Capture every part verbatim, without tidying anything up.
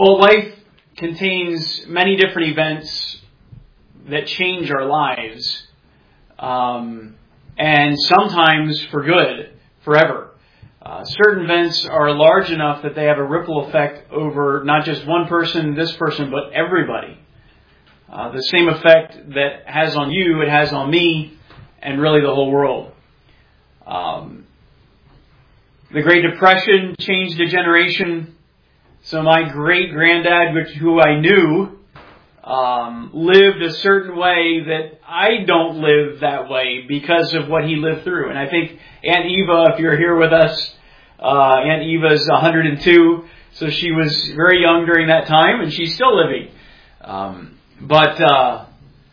Well, life contains many different events that change our lives, um, and sometimes for good, forever. Uh, certain events are large enough that they have a ripple effect over not just one person, this person, but everybody. Uh, the same effect that has on you, it has on me, and really the whole world. Um, the Great Depression changed a generation. So my great-granddad, which who I knew, um, lived a certain way that I don't live that way because of what he lived through. And I think Aunt Eva, if you're here with us, uh, Aunt Eva's one hundred two, so she was very young during that time, and she's still living. Um, but uh,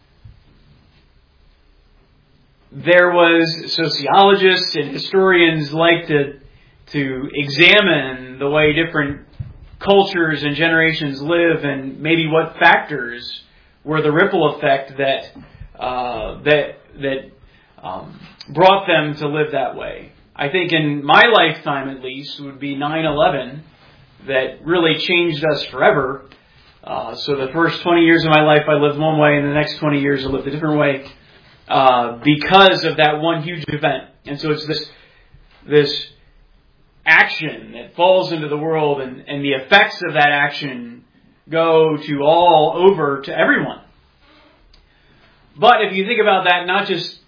there was sociologists and historians like to to examine the way different cultures and generations live, and maybe what factors were the ripple effect that uh, that that um, brought them to live that way. I think in my lifetime, at least, would be nine eleven that really changed us forever. Uh, so the first twenty years of my life, I lived one way, and the next twenty years, I lived a different way uh, because of that one huge event. And so it's this this. action that falls into the world, and, and the effects of that action go to all over to everyone. But if you think about that, not just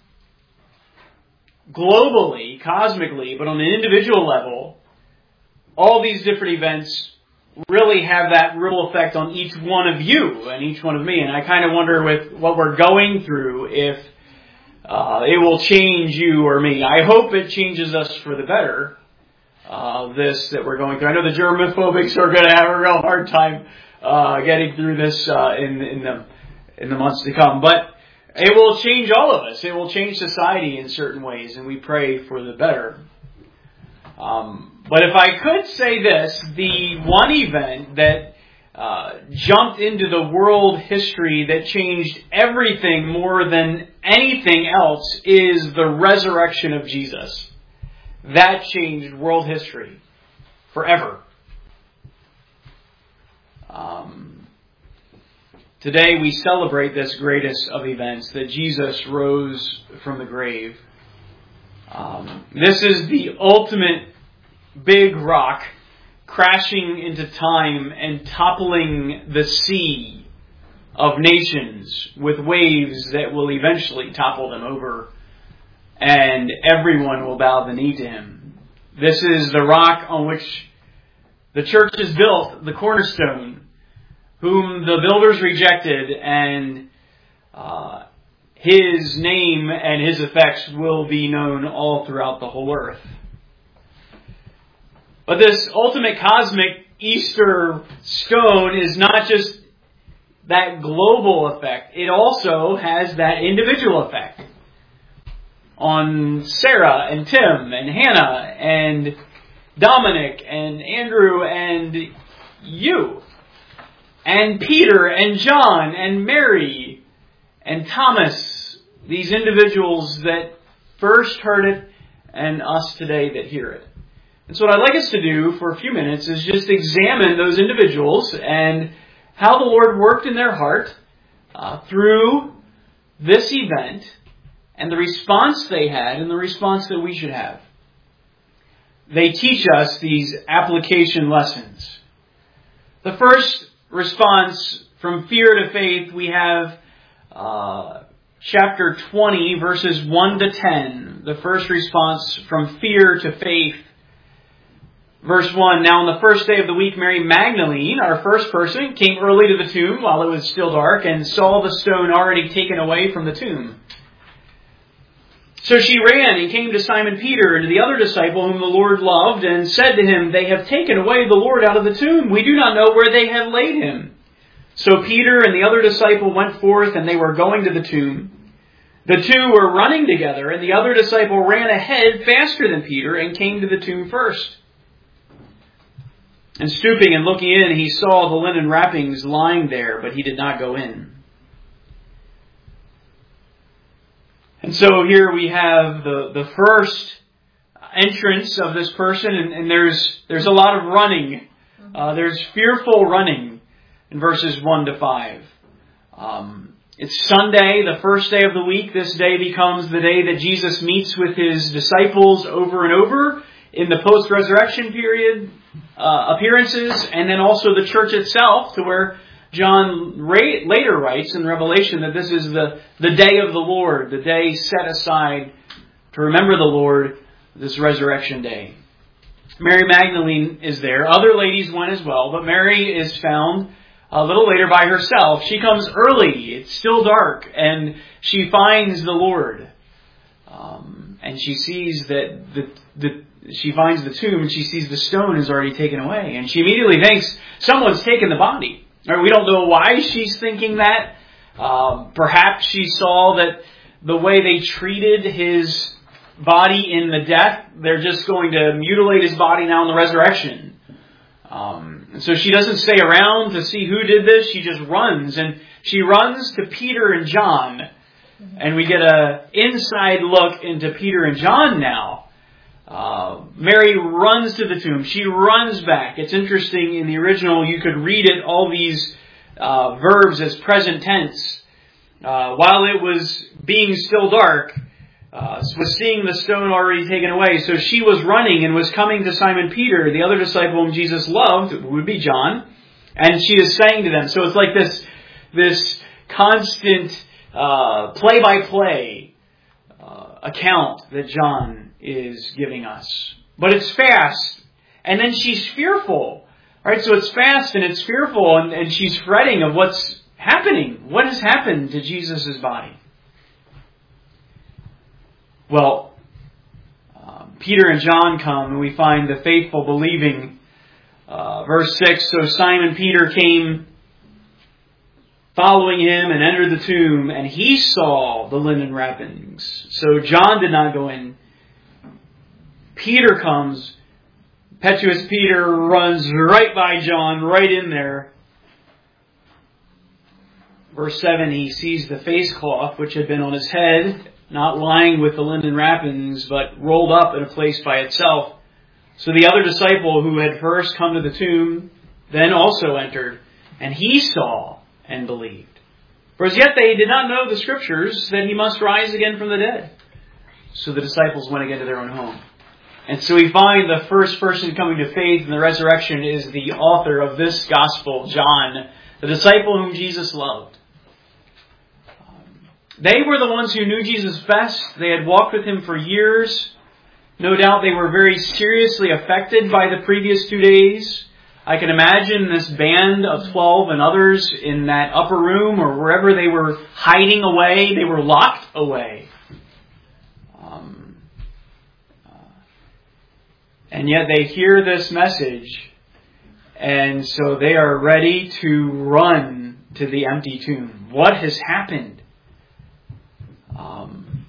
globally, cosmically, but on an individual level, all these different events really have that ripple effect on each one of you and each one of me. And I kind of wonder with what we're going through if uh, it will change you or me. I hope it changes us for the better. Uh, this that we're going through. I know the germophobics are going to have a real hard time uh, getting through this uh, in, in the in the months to come. But it will change all of us. It will change society in certain ways, and we pray for the better. Um, but if I could say this, the one event that uh, jumped into the world history that changed everything more than anything else is the resurrection of Jesus. That changed world history forever. Um, today we celebrate this greatest of events, that Jesus rose from the grave. Um, this is the ultimate big rock crashing into time and toppling the sea of nations with waves that will eventually topple them over. And everyone will bow the knee to him. This is the rock on which the church is built, the cornerstone, whom the builders rejected, and uh, his name and his effects will be known all throughout the whole earth. But this ultimate cosmic Easter stone is not just that global effect. It also has that individual effect on Sarah and Tim and Hannah and Dominic and Andrew and you and Peter and John and Mary and Thomas, these individuals that first heard it, and us today that hear it. And so what I'd like us to do for a few minutes is just examine those individuals and how the Lord worked in their heart uh, through this event, and the response they had, and the response that we should have. They teach us these application lessons. The first response from fear to faith, we have uh, chapter twenty, verses one to ten. The first response from fear to faith. Verse one, now on the first day of the week, Mary Magdalene, our first person, came early to the tomb while it was still dark and saw the stone already taken away from the tomb. So she ran and came to Simon Peter and to the other disciple whom the Lord loved, and said to him, they have taken away the Lord out of the tomb. We do not know where they have laid him. So Peter and the other disciple went forth, and they were going to the tomb. The two were running together, and the other disciple ran ahead faster than Peter and came to the tomb first. And stooping and looking in, he saw the linen wrappings lying there, but he did not go in. And so here we have the, the first entrance of this person, and, and there's there's a lot of running. Uh, there's fearful running. in verses one to five. Um, it's Sunday, the first day of the week. This day becomes the day that Jesus meets with his disciples over and over in the post-resurrection period uh, appearances, and then also the church itself, to where John ra- later writes in Revelation that this is the, the day of the Lord, the day set aside to remember the Lord, this resurrection day. Mary Magdalene is there. Other ladies went as well, but Mary is found a little later by herself. She comes early. It's still dark, and she finds the Lord. Um, and she sees that the, the she finds the tomb, and she sees the stone is already taken away. And she immediately thinks someone's taken the body. Right, we don't know why she's thinking that. Um, perhaps she saw that the way they treated his body in the death, they're just going to mutilate his body now in the resurrection. Um, and so she doesn't stay around to see who did this. She just runs. And she runs to Peter and John. And we get an inside look into Peter and John now. Uh, Mary runs to the tomb. She runs back. It's interesting, in the original, you could read it, all these uh, verbs as present tense. Uh, while it was being still dark, uh, was seeing the stone already taken away. So she was running and was coming to Simon Peter, the other disciple whom Jesus loved, would be John, and she is saying to them. So it's like this, this constant uh, play-by-play uh, account that John is giving us. But it's fast. And then she's fearful. Right? So it's fast and it's fearful, and, and she's fretting of what's happening. What has happened to Jesus' body? Well, um, Peter and John come, and we find the faithful believing. Uh, verse six, so Simon Peter came following him and entered the tomb, and he saw the linen wrappings. So John did not go in. Peter comes. Impetuous Peter runs right by John, right in there. Verse seven, he sees the face cloth which had been on his head, not lying with the linen wrappings, but rolled up in a place by itself. So the other disciple who had first come to the tomb then also entered, and he saw and believed. For as yet they did not know the Scriptures that he must rise again from the dead. So the disciples went again to their own home. And so we find the first person coming to faith in the resurrection is the author of this gospel, John, the disciple whom Jesus loved. They were the ones who knew Jesus best. They had walked with him for years. No doubt they were very seriously affected by the previous two days. I can imagine this band of twelve and others in that upper room or wherever they were hiding away. They were locked away. Um, uh, and yet they hear this message, and so they are ready to run to the empty tomb. What has happened? Um,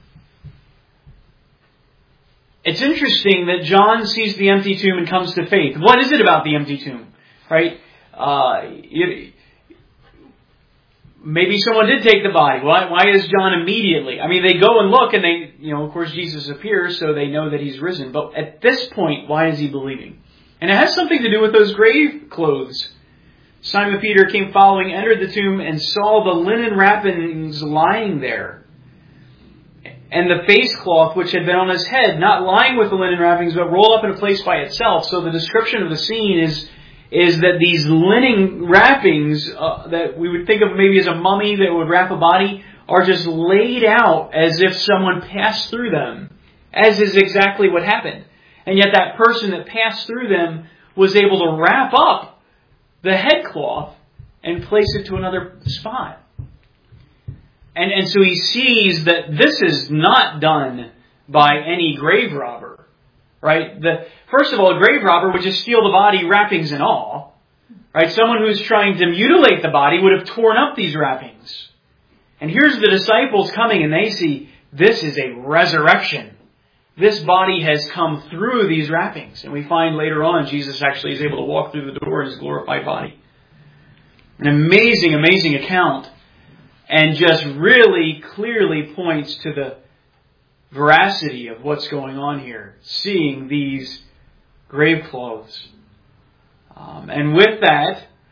it's interesting that John sees the empty tomb and comes to faith. What is it about the empty tomb? Right? Uh, it, maybe someone did take the body. Why, why is John immediately? I mean, they go and look, and they, you know, of course Jesus appears, so they know that he's risen. But at this point, why is he believing? And it has something to do with those grave clothes. Simon Peter came following, entered the tomb, and saw the linen wrappings lying there, and the face cloth which had been on his head, not lying with the linen wrappings, but rolled up in a place by itself. So the description of the scene is, is that these linen wrappings uh, that we would think of maybe as a mummy that would wrap a body are just laid out as if someone passed through them, as is exactly what happened. And yet that person that passed through them was able to wrap up the headcloth and place it to another spot. And, and so he sees that this is not done by any grave robber, right? The, first of all, a grave robber would just steal the body, wrappings and all, right? Someone who's trying to mutilate the body would have torn up these wrappings. And here's the disciples coming, and they see this is a resurrection. This body has come through these wrappings. And we find later on Jesus actually is able to walk through the door in his glorified body. An amazing, amazing account. And just really clearly points to the veracity of what's going on here. Seeing these grave clothes. Um, and with that,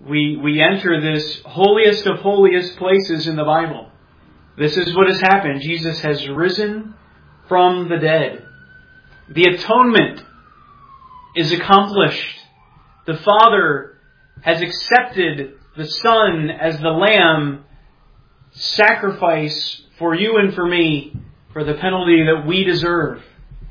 we, we enter this holiest of holiest places in the Bible. This is what has happened. Jesus has risen from the dead. The atonement is accomplished. The Father has accepted the Son as the Lamb sacrifice for you and for me for the penalty that we deserve.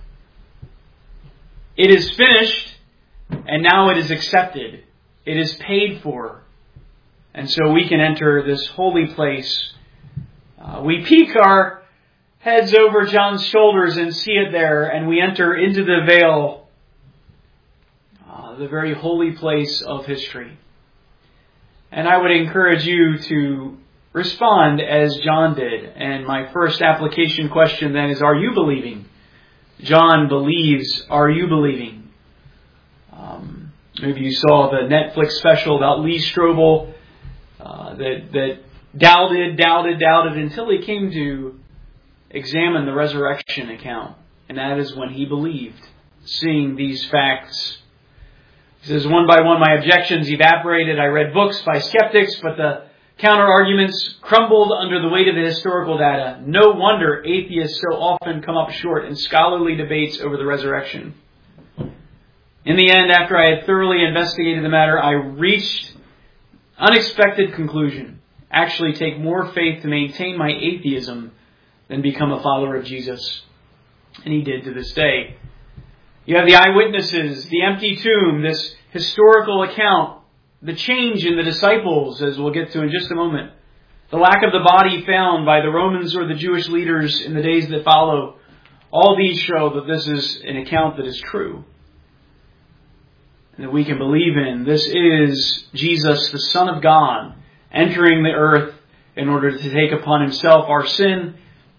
It is finished, and now it is accepted. It is paid for. And so we can enter this holy place. Uh, we peek our heads over John's shoulders and see it there, and we enter into the veil, uh, the very holy place of history. And I would encourage you to respond as John did. And my first application question then is, are you believing? John believes, are you believing? Um, maybe you saw the Netflix special about Lee Strobel uh, that, that doubted, doubted, doubted until he came to examine the resurrection account. And that is when he believed, seeing these facts. He says, one by one my objections evaporated. I read books by skeptics, but the counter-arguments crumbled under the weight of the historical data. No wonder atheists so often come up short in scholarly debates over the resurrection. In the end, after I had thoroughly investigated the matter, I reached unexpected conclusion. Actually take more faith to maintain my atheism than become a follower of Jesus. And he did to this day. You have the eyewitnesses, the empty tomb, this historical account, the change in the disciples, as we'll get to in just a moment, the lack of the body found by the Romans or the Jewish leaders in the days that follow. All these show that this is an account that is true and that we can believe in. This is Jesus, the Son of God, entering the earth in order to take upon himself our sin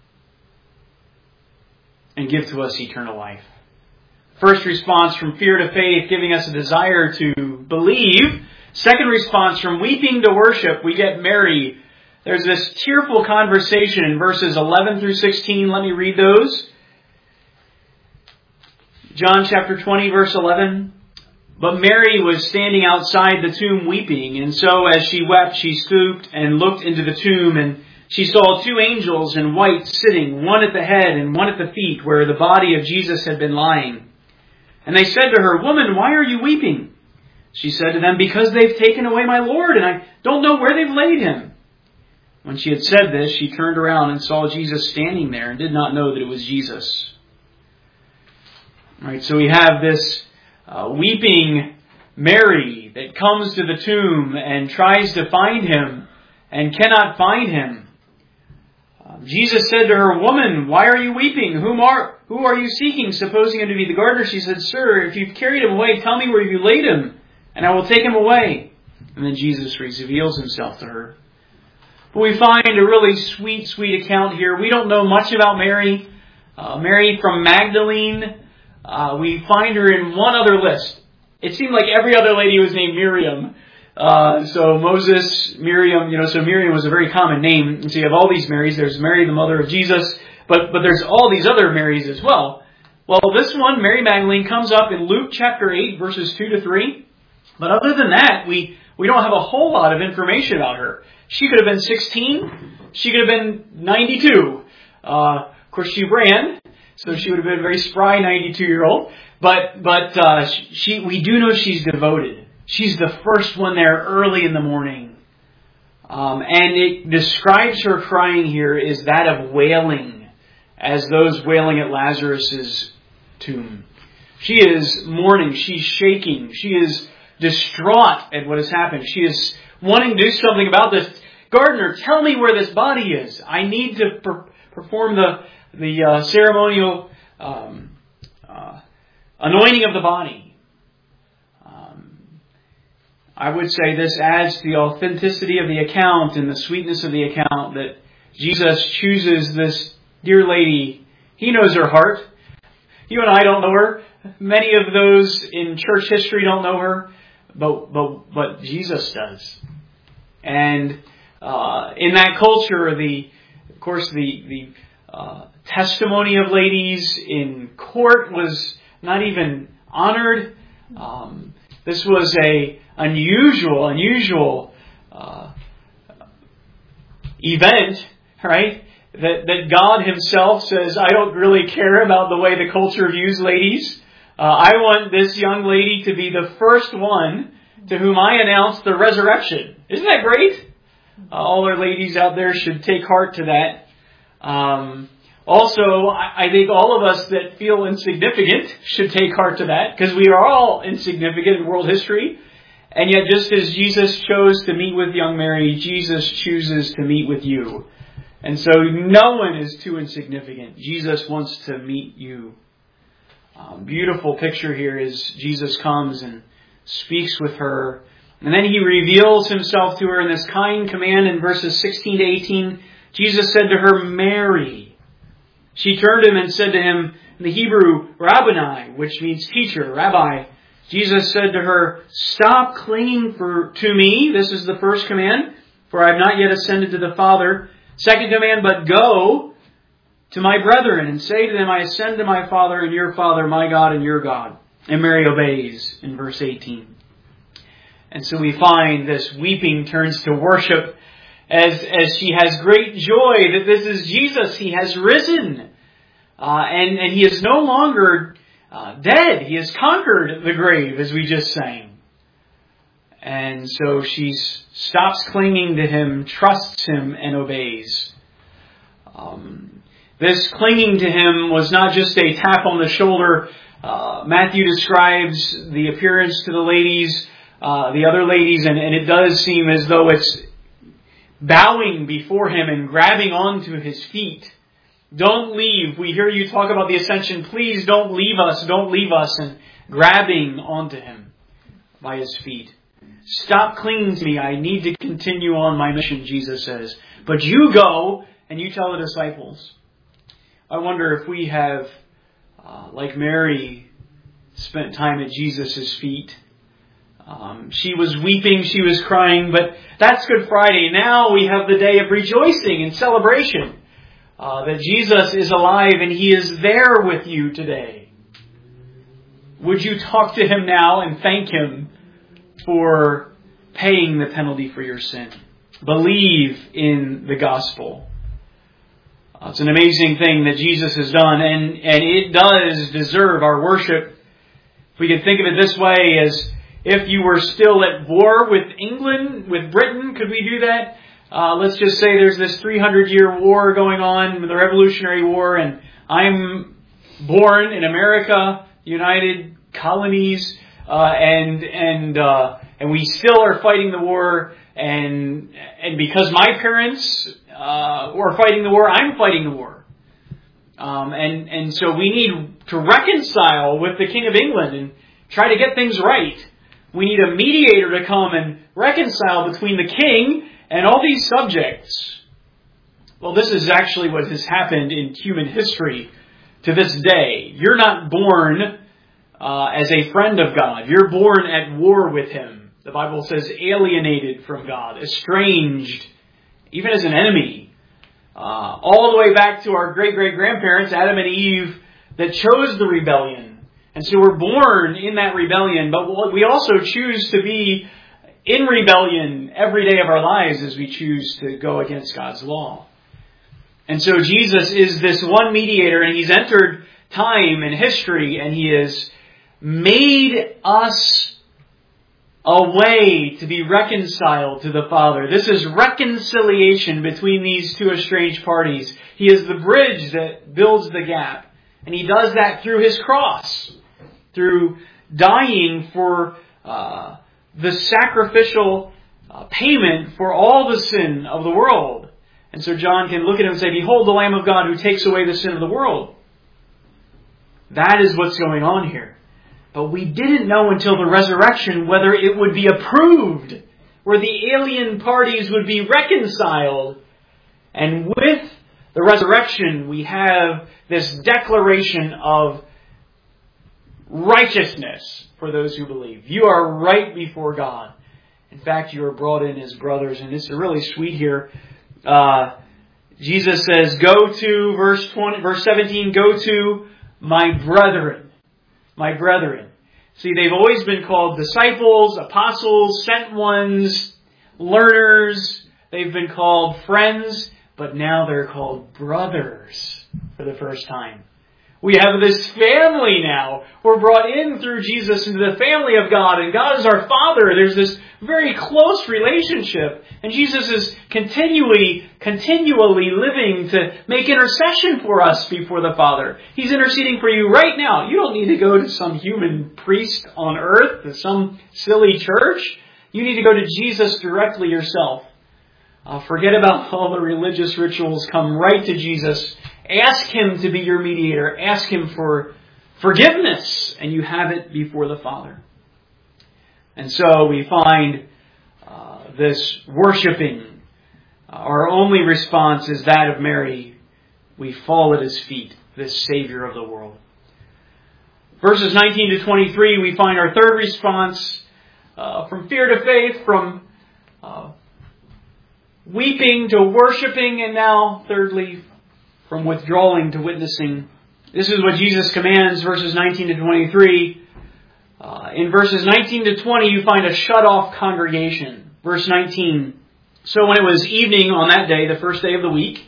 and give to us eternal life. First response from fear to faith, giving us a desire to believe. Second response from weeping to worship. We get Mary. There's this tearful conversation in verses eleven through sixteen. Let me read those. John chapter twenty, verse eleven. But Mary was standing outside the tomb weeping, and so as she wept, she stooped and looked into the tomb, and she saw two angels in white sitting, one at the head and one at the feet, where the body of Jesus had been lying. And they said to her, "Woman, why are you weeping?" She said to them, "Because they've taken away my Lord, and I don't know where they've laid him." When she had said this, she turned around and saw Jesus standing there and did not know that it was Jesus. All right, so we have this uh, weeping Mary that comes to the tomb and tries to find him and cannot find him. Uh, Jesus said to her, "Woman, why are you weeping? Whom are, who are you seeking?" Supposing him to be the gardener, she said, "Sir, if you've carried him away, tell me where you laid him, and I will take him away." And then Jesus reveals himself to her. But we find a really sweet, sweet account here. We don't know much about Mary. Uh, Mary from Magdalene. Uh, we find her in one other list. It seemed like every other lady was named Miriam. Uh, so Moses, Miriam, you know, so Miriam was a very common name. And so you have all these Marys. There's Mary, the mother of Jesus, but, but there's all these other Marys as well. Well, this one, Mary Magdalene, comes up in Luke chapter eight, verses two to three. But other than that, we, we don't have a whole lot of information about her. She could have been sixteen. She could have been ninety-two. Uh, of course, she ran, so she would have been a very spry ninety-two-year-old. But but uh, she we do know she's devoted. She's the first one there early in the morning. Um, and it describes her crying here as that of wailing, as those wailing at Lazarus' tomb. She is mourning. She's shaking. She is distraught at what has happened. She is wanting to do something about this. "Gardener, tell me where this body is. I need to per- perform the the uh, ceremonial um, uh, anointing of the body." Um, I would say this adds to the authenticity of the account and the sweetness of the account that Jesus chooses this dear lady. He knows her heart. You and I don't know her. Many of those in church history don't know her, but but but Jesus does. And uh, in that culture, the of course the the uh, testimony of ladies in court was not even honored. Um, This was a unusual, unusual uh, event, right? That, that God Himself says, I don't really care about the way the culture views ladies. Uh, I want this young lady to be the first one to whom I announce the resurrection. Isn't that great? Uh, all our ladies out there should take heart to that. Um, also, I, I think all of us that feel insignificant should take heart to that, because we are all insignificant in world history. And yet, just as Jesus chose to meet with young Mary, Jesus chooses to meet with you. And so no one is too insignificant. Jesus wants to meet you. Um, beautiful picture here is Jesus comes and speaks with her. And then He reveals Himself to her in this kind command in verses sixteen to eighteen. Jesus said to her, Mary. She turned to Him and said to Him in the Hebrew, Rabboni, which means teacher, rabbi. Jesus said to her, stop clinging for, to me. This is the first command. For I have not yet ascended to the Father. Second command, but go to my brethren and say to them, I ascend to my Father and your Father, my God and your God. And Mary obeys in verse eighteen. And so we find this weeping turns to worship as, as she has great joy that this is Jesus. He has risen. Uh, and, and He is no longer uh, dead. He has conquered the grave, as we just sang. And so she stops clinging to Him, trusts Him, and obeys. Um, this clinging to Him was not just a tap on the shoulder. Uh, Matthew describes the appearance to the ladies, uh, the other ladies, and, and it does seem as though it's bowing before Him and grabbing onto His feet. Don't leave. We hear you talk about the ascension. Please don't leave us. Don't leave us. And grabbing onto Him by His feet. Stop clinging to me. I need to continue on my mission, Jesus says. But you go and you tell the disciples. I wonder if we have, uh, like Mary, spent time at Jesus' feet. Um, she was weeping, she was crying, but that's Good Friday. Now we have the day of rejoicing and celebration. Uh, that Jesus is alive and He is there with you today. Would you talk to Him now and thank Him for paying the penalty for your sin? Believe in the gospel. Uh, it's an amazing thing that Jesus has done, and, and it does deserve our worship. If we can think of it this way, as if you were still at war with England, with Britain, could we do that? Uh, let's just say there's this three hundred year war going on, the Revolutionary War, and I'm born in America, United Colonies, uh, and and uh, and we still are fighting the war, and and because my parents uh, were fighting the war, I'm fighting the war, um, and and so we need to reconcile with the King of England and try to get things right. We need a mediator to come and reconcile between the king and all these subjects. Well, this is actually what has happened in human history to this day. You're not born uh, as a friend of God. You're born at war with Him. The Bible says alienated from God, estranged, even as an enemy. Uh, all the way back to our great-great-grandparents, Adam and Eve, that chose the rebellion. And so we're born in that rebellion, but we also choose to be in rebellion every day of our lives as we choose to go against God's law. And so Jesus is this one mediator, and He's entered time and history, and He has made us a way to be reconciled to the Father. This is reconciliation between these two estranged parties. He is the bridge that builds the gap, and He does that through His cross, through dying for uh, the sacrificial uh, payment for all the sin of the world. And so John can look at Him and say, behold the Lamb of God who takes away the sin of the world. That is what's going on here. But we didn't know until the resurrection whether it would be approved, where the alien parties would be reconciled. And with the resurrection, we have this declaration of righteousness for those who believe. You are right before God. In fact, you are brought in as brothers. And it's really sweet here. Uh, Jesus says, go to, verse twenty, verse seventeen, go to my brethren. My brethren. See, they've always been called disciples, apostles, sent ones, learners. They've been called friends, but now they're called brothers for the first time. We have this family now. We're brought in through Jesus into the family of God, and God is our Father. There's this very close relationship, and Jesus is continually, continually living to make intercession for us before the Father. He's interceding for you right now. You don't need to go to some human priest on earth, to some silly church. You need to go to Jesus directly yourself. Uh, forget about all the religious rituals. Come right to Jesus. Ask Him to be your mediator. Ask Him for forgiveness, and you have it before the Father. And so we find uh, this worshiping. Uh, our only response is that of Mary. We fall at His feet, this Savior of the world. Verses nineteen to twenty-three, we find our third response uh, from fear to faith, from uh, weeping to worshiping, and now, thirdly, from withdrawing to witnessing. This is what Jesus commands, verses nineteen to twenty-three. Uh, in verses nineteen to twenty, you find a shut-off congregation. Verse nineteen. So when it was evening on that day, the first day of the week,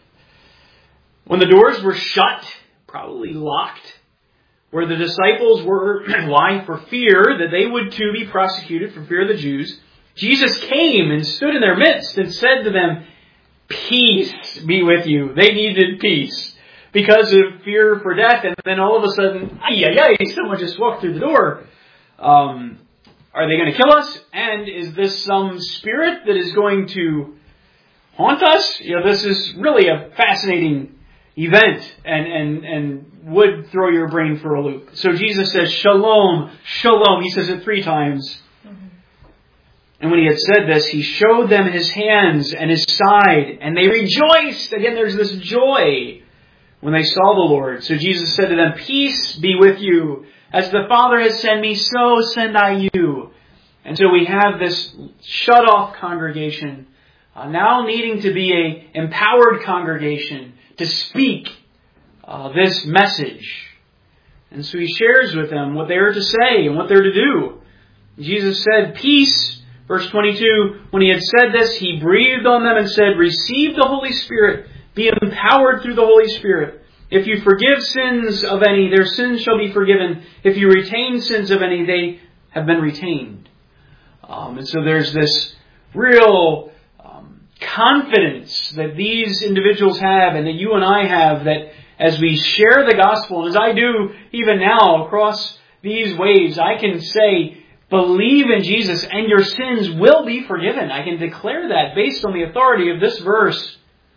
when the doors were shut, probably locked, where the disciples were, why? For fear that they would too be prosecuted for fear of the Jews, Jesus came and stood in their midst and said to them, "Peace be with you." They needed peace because of fear for death. And then all of a sudden, ay, ay, ay, someone just walked through the door. Um, are they going to kill us? And is this some spirit that is going to haunt us? You know, this is really a fascinating event and, and, and would throw your brain for a loop. So Jesus says, "Shalom, shalom." He says it three times. And when He had said this, He showed them His hands and His side, and they rejoiced. Again, there's this joy when they saw the Lord. So Jesus said to them, "Peace be with you. As the Father has sent me, so send I you." And so we have this shut-off congregation, uh, now needing to be a empowered congregation to speak uh, this message. And so He shares with them what they are to say and what they're to do. Jesus said, "Peace." Verse twenty-two, when He had said this, He breathed on them and said, "Receive the Holy Spirit. Be empowered through the Holy Spirit. If you forgive sins of any, their sins shall be forgiven. If you retain sins of any, they have been retained." Um, and so there's this real um, confidence that these individuals have and that you and I have, that as we share the gospel, and as I do even now across these waves, I can say, believe in Jesus and your sins will be forgiven. I can declare that based on the authority of this verse.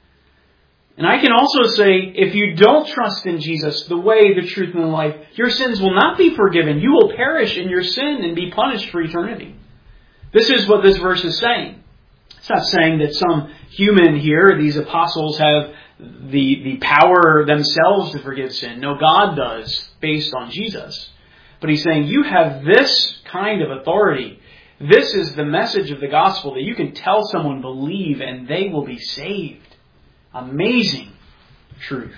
And I can also say, if you don't trust in Jesus, the way, the truth, and the life, your sins will not be forgiven. You will perish in your sin and be punished for eternity. This is what this verse is saying. It's not saying that some human here, these apostles, have the, the power themselves to forgive sin. No, God does, based on Jesus. But He's saying, you have this kind of authority. This is the message of the gospel, that you can tell someone, believe, and they will be saved. Amazing truth.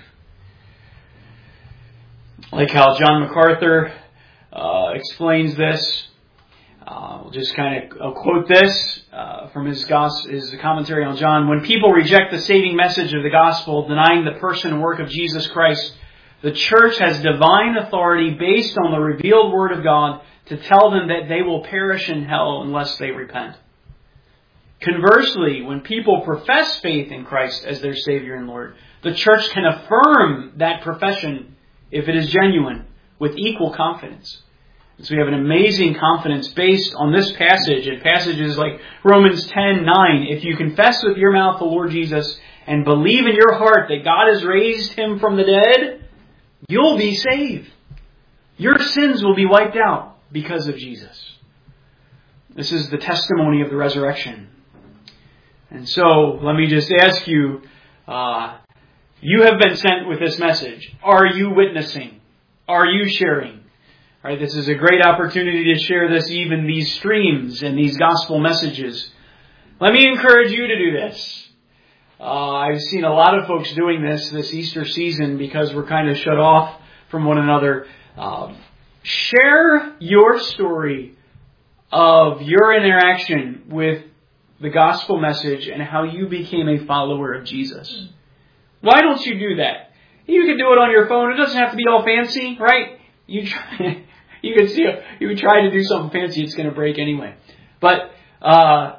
Like how John MacArthur uh, explains this. Uh, we'll just kind of I'll quote this uh, from his, gospel, his commentary on John. When people reject the saving message of the gospel, denying the person and work of Jesus Christ, the church has divine authority based on the revealed Word of God to tell them that they will perish in hell unless they repent. Conversely, when people profess faith in Christ as their Savior and Lord, the church can affirm that profession, if it is genuine, with equal confidence. So we have an amazing confidence based on this passage and passages like Romans ten nine. If you confess with your mouth the Lord Jesus and believe in your heart that God has raised Him from the dead, you'll be saved. Your sins will be wiped out because of Jesus. This is the testimony of the resurrection. And so, let me just ask you, uh, you have been sent with this message. Are you witnessing? Are you sharing? All right, this is a great opportunity to share this, even these streams and these gospel messages. Let me encourage you to do this. Uh, I've seen a lot of folks doing this this Easter season because we're kind of shut off from one another. Uh, share your story of your interaction with the gospel message and how you became a follower of Jesus. Why don't you do that? You can do it on your phone. It doesn't have to be all fancy, right? You try, you can see it. You would try to do something fancy, it's going to break anyway. But uh,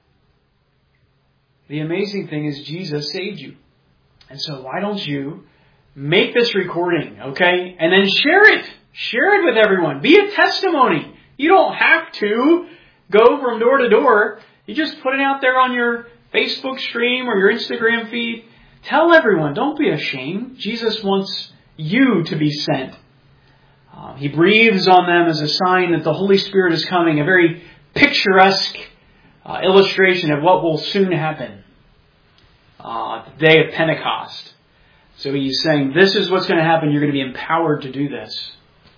the amazing thing is Jesus saved you. And so why don't you make this recording, okay? And then share it. Share it with everyone. Be a testimony. You don't have to go from door to door. You just put it out there on your Facebook stream or your Instagram feed. Tell everyone. Don't be ashamed. Jesus wants you to be sent. Uh, he breathes on them as a sign that the Holy Spirit is coming. A very picturesque uh, illustration of what will soon happen. Uh, the day of Pentecost. So he's saying, this is what's going to happen. You're going to be empowered to do this.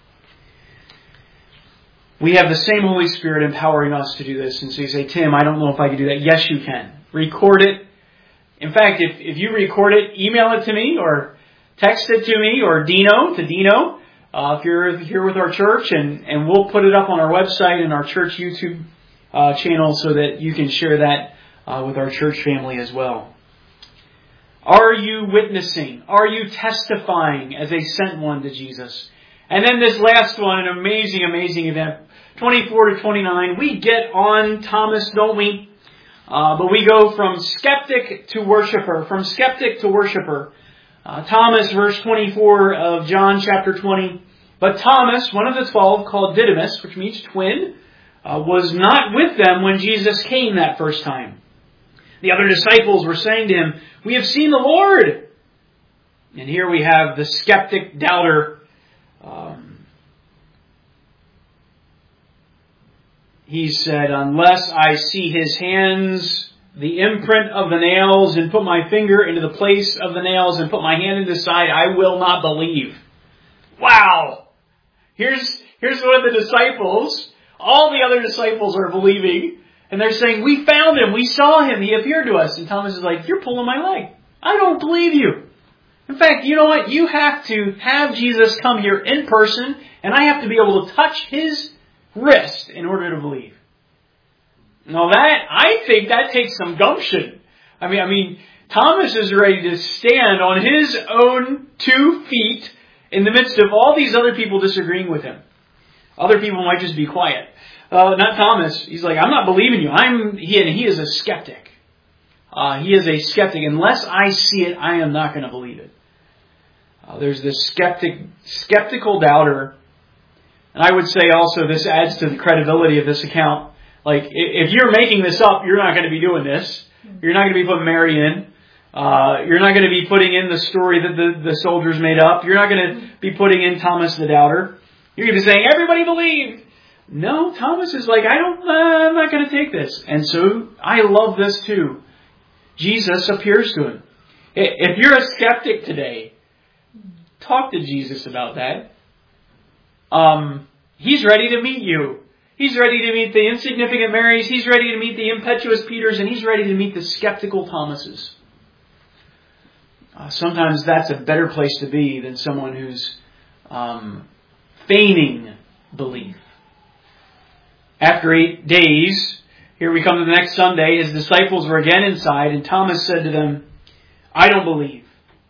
We have the same Holy Spirit empowering us to do this. And so you say, Tim, I don't know if I can do that. Yes, you can. Record it. In fact, if, if you record it, email it to me or text it to me or Dino, to Dino, uh, if you're here with our church, and, and we'll put it up on our website and our church YouTube uh, channel so that you can share that uh, with our church family as well. Are you witnessing? Are you testifying as a sent one to Jesus? And then this last one, an amazing, amazing event. twenty-four to twenty-nine, we get on Thomas, don't we? Uh, but we go from skeptic to worshiper, from skeptic to worshiper. Uh, Thomas, verse twenty-four of John chapter twenty. But Thomas, one of the twelve, called Didymus, which means twin, uh, was not with them when Jesus came that first time. The other disciples were saying to him, we have seen the Lord. And here we have the skeptic doubter. Um, he said, unless I see his hands, the imprint of the nails, and put my finger into the place of the nails, and put my hand into the side, I will not believe. Wow! Here's, here's one of the disciples. All the other disciples are believing. And they're saying, we found him, we saw him, he appeared to us. And Thomas is like, you're pulling my leg. I don't believe you. In fact, you know what? You have to have Jesus come here in person, and I have to be able to touch his wrist in order to believe. Now that, I think that takes some gumption. I mean, I mean, Thomas is ready to stand on his own two feet in the midst of all these other people disagreeing with him. Other people might just be quiet. Uh, not Thomas. He's like, I'm not believing you. I'm he, and he is a skeptic. Uh, he is a skeptic. Unless I see it, I am not going to believe it. Uh, there's this skeptic, skeptical doubter. And I would say also this adds to the credibility of this account. Like, if you're making this up, you're not going to be doing this. You're not going to be putting Mary in. Uh, you're not going to be putting in the story that the, the soldiers made up. You're not going to be putting in Thomas the doubter. You're going to be saying, everybody believed. No, Thomas is like, I don't, uh, I'm not going to take this. And so I love this too. Jesus appears to him. If you're a skeptic today, talk to Jesus about that. Um, he's ready to meet you. He's ready to meet the insignificant Marys. He's ready to meet the impetuous Peters. And he's ready to meet the skeptical Thomases. Uh, sometimes that's a better place to be than someone who's um, feigning belief. After eight days, here we come to the next Sunday, his disciples were again inside, and Thomas said to them, I don't believe.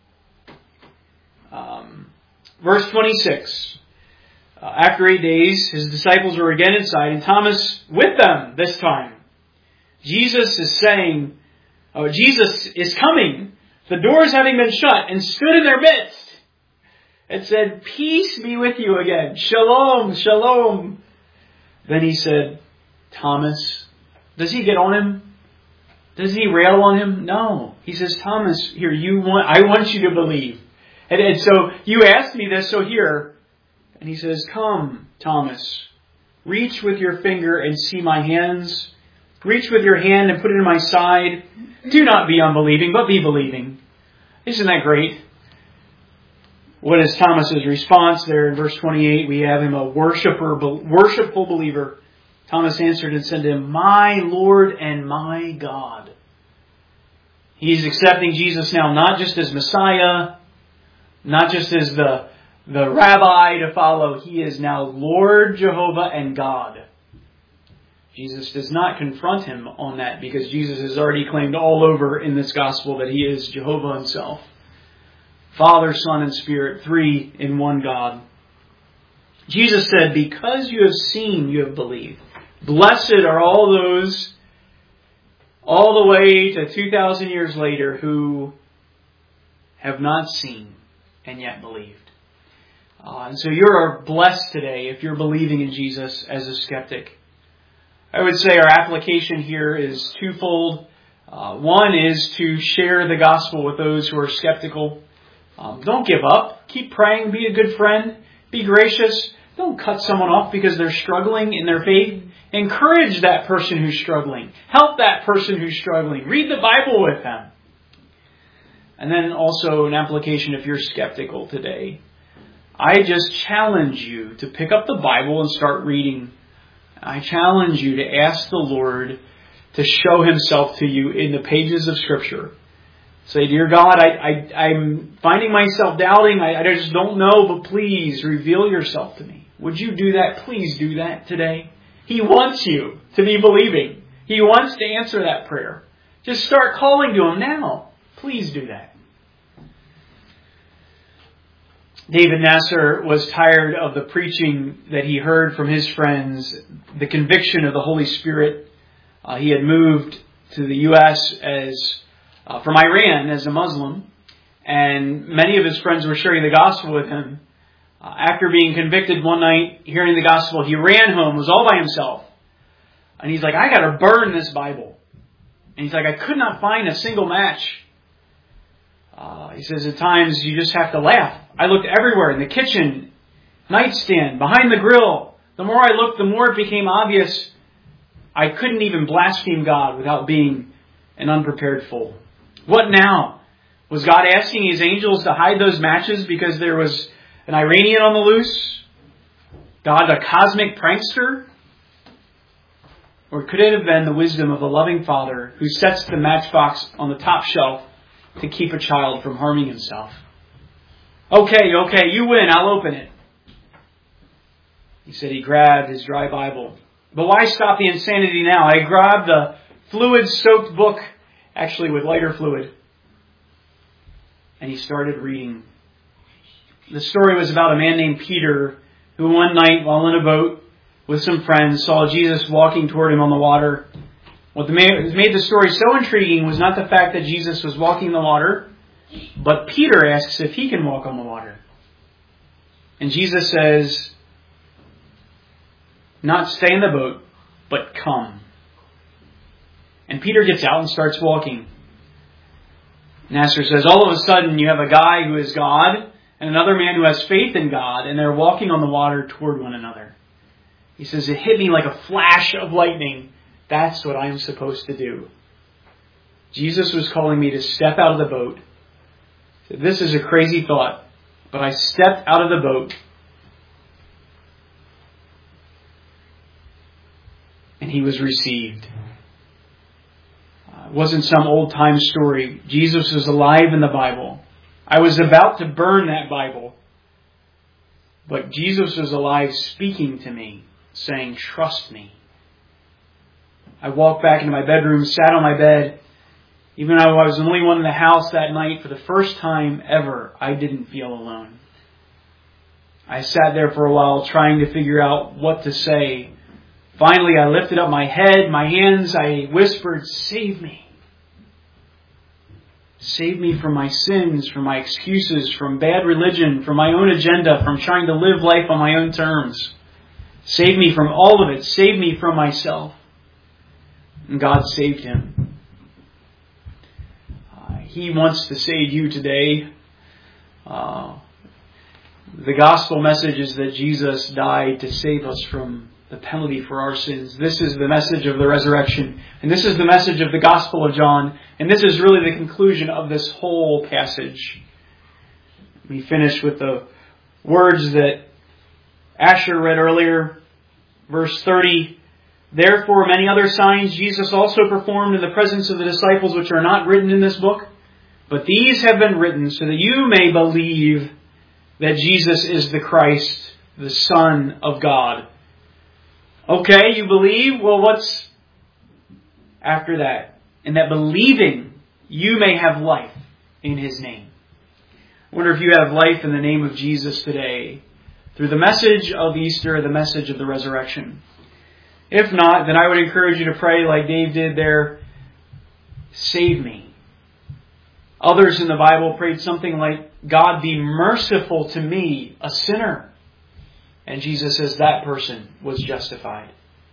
Um, verse twenty-six. Uh, after eight days, his disciples were again inside, and Thomas with them this time. Jesus is saying, oh, Jesus is coming, the doors having been shut, and stood in their midst. It said, peace be with you again. Shalom, shalom. Then he said, Thomas, does he get on him? Does he rail on him? No. He says, Thomas, here, you want, I want you to believe. And, and so you asked me this, so here. And he says, come, Thomas, reach with your finger and see my hands. Reach with your hand and put it in my side. Do not be unbelieving, but be believing. Isn't that great? What is Thomas's response there in verse twenty-eight? We have him a worshiper, worshipful believer. Thomas answered and said to him, my Lord and my God. He's accepting Jesus now not just as Messiah, not just as the, the rabbi to follow. He is now Lord Jehovah and God. Jesus does not confront him on that because Jesus has already claimed all over in this gospel that he is Jehovah himself. Father, Son, and Spirit, three in one God. Jesus said, because you have seen, you have believed. Blessed are all those, all the way to two thousand years later, who have not seen and yet believed. Uh, and so you're blessed today if you're believing in Jesus as a skeptic. I would say our application here is twofold. Uh, one is to share the gospel with those who are skeptical. Um, don't give up. Keep praying. Be a good friend. Be gracious. Don't cut someone off because they're struggling in their faith. Encourage that person who's struggling. Help that person who's struggling. Read the Bible with them. And then also an application if you're skeptical today. I just challenge you to pick up the Bible and start reading. I challenge you to ask the Lord to show himself to you in the pages of Scripture. Say, dear God, I, I, I'm finding myself doubting. I, I just don't know, but please reveal yourself to me. Would you do that? Please do that today. He wants you to be believing. He wants to answer that prayer. Just start calling to him now. Please do that. David Nasser was tired of the preaching that he heard from his friends, the conviction of the Holy Spirit. Uh, he had moved to the U S as uh, from Iran as a Muslim, and many of his friends were sharing the gospel with him. Uh, after being convicted one night, hearing the gospel, he ran home, was all by himself. And he's like, I got to burn this Bible. And he's like, I could not find a single match. Uh, he says, at times you just have to laugh. I looked everywhere, in the kitchen, nightstand, behind the grill. The more I looked, the more it became obvious I couldn't even blaspheme God without being an unprepared fool. What now? Was God asking his angels to hide those matches because there was an Iranian on the loose? God, a cosmic prankster? Or could it have been the wisdom of a loving Father who sets the matchbox on the top shelf to keep a child from harming himself? Okay, okay, you win. I'll open it. He said he grabbed his dry Bible. But why stop the insanity now? I grabbed the fluid-soaked book, actually with lighter fluid. And he started reading. The story was about a man named Peter who one night while in a boat with some friends saw Jesus walking toward him on the water. What made the story so intriguing was not the fact that Jesus was walking the water, but Peter asks if he can walk on the water. And Jesus says, not stay in the boat, but come. And Peter gets out and starts walking. Nasser says, all of a sudden you have a guy who is God and another man who has faith in God, and they're walking on the water toward one another. He says, it hit me like a flash of lightning. That's what I'm supposed to do. Jesus was calling me to step out of the boat. This is a crazy thought, but I stepped out of the boat and he was received. Uh, it wasn't some old-time story. Jesus was alive in the Bible. I was about to burn that Bible, but Jesus was alive speaking to me, saying, trust me. I walked back into my bedroom, sat on my bed. Even though I was the only one in the house that night, for the first time ever, I didn't feel alone. I sat there for a while trying to figure out what to say. Finally, I lifted up my head, my hands, I whispered, save me. Save me from my sins, from my excuses, from bad religion, from my own agenda, from trying to live life on my own terms. Save me from all of it. Save me from myself. And God saved him. Uh, he wants to save you today. Uh, the gospel message is that Jesus died to save us from the penalty for our sins. This is the message of the resurrection. And this is the message of the Gospel of John. And this is really the conclusion of this whole passage. We finish with the words that Asher read earlier. Verse thirty. Therefore many other signs Jesus also performed in the presence of the disciples, which are not written in this book. But these have been written so that you may believe that Jesus is the Christ, the Son of God. Okay, you believe? Well, what's after that? And that believing you may have life in His name. I wonder if you have life in the name of Jesus today through the message of Easter, the message of the resurrection. If not, then I would encourage you to pray like Dave did there, save me. Others in the Bible prayed something like, God be merciful to me, a sinner. And Jesus says that person was justified.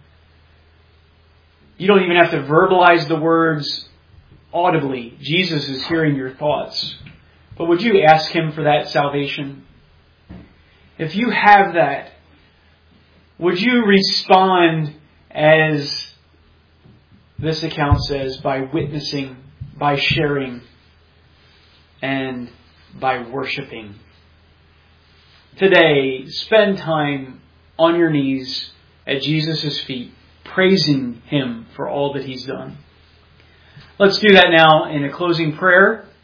You don't even have to verbalize the words audibly. Jesus is hearing your thoughts. But would you ask Him for that salvation? If you have that, would you respond as this account says, by witnessing, by sharing, and by worshiping? Today, spend time on your knees at Jesus' feet, praising Him for all that He's done. Let's do that now in a closing prayer.